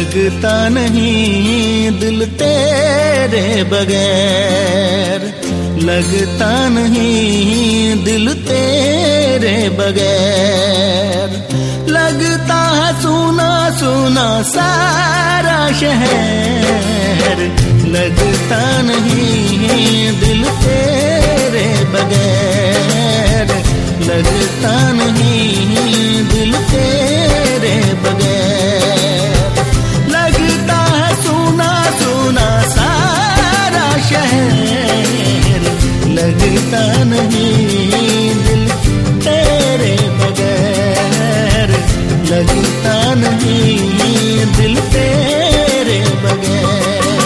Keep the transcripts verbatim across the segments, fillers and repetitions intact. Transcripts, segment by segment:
लगता नहीं दिल तेरे बगैर, लगता नहीं दिल तेरे बगैर। लगता है सुना सुना सारा शहर, लगता नहीं दिल तेरे बगैर, लगता नहीं दिल तेरे बगैर। लगता है सुना सुना सारा शहर, लगता नहीं दिल तेरे बगैर, लगता नहीं दिल तेरे बगैर।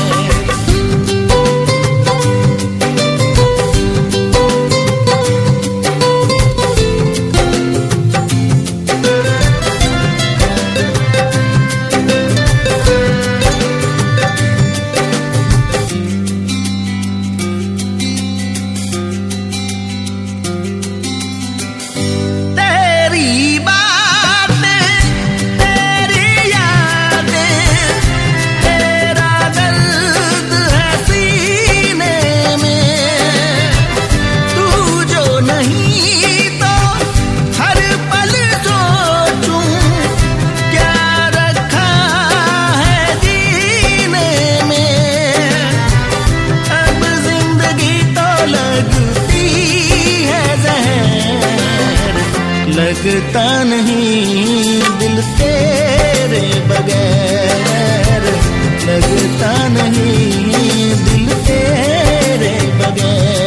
लगता नहीं दिल तेरे बगैर, लगता नहीं दिल तेरे बगैर।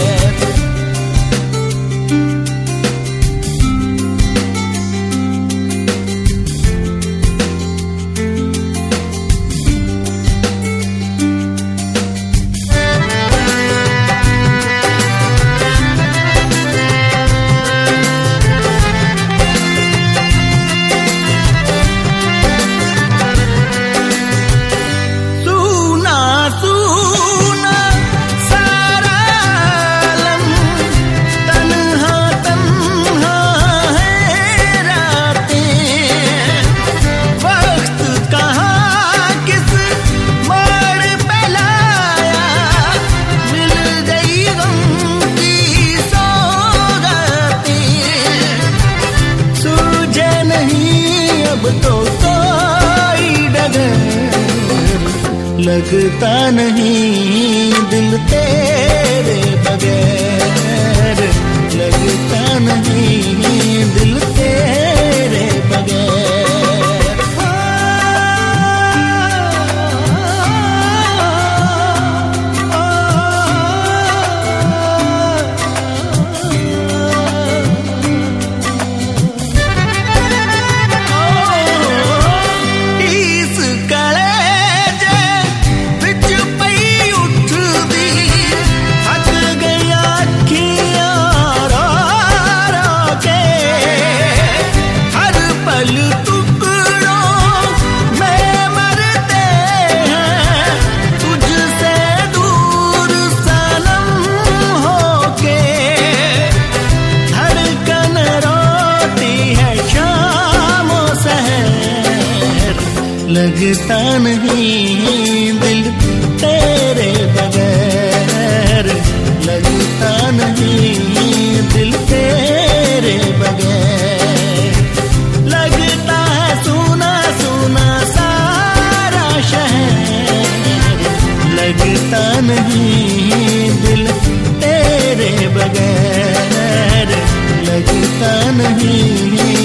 तो कोई डगर, लगता नहीं दिल तेरे बगैर, लगता नहीं दिल तेरे बगैर। लगता नहीं दिल तेरे बगैर, लगता नहीं दिल तेरे बगैर। लगता है सुना सुना सारा शहर, लगता नहीं दिल तेरे बगैर, लगता नहीं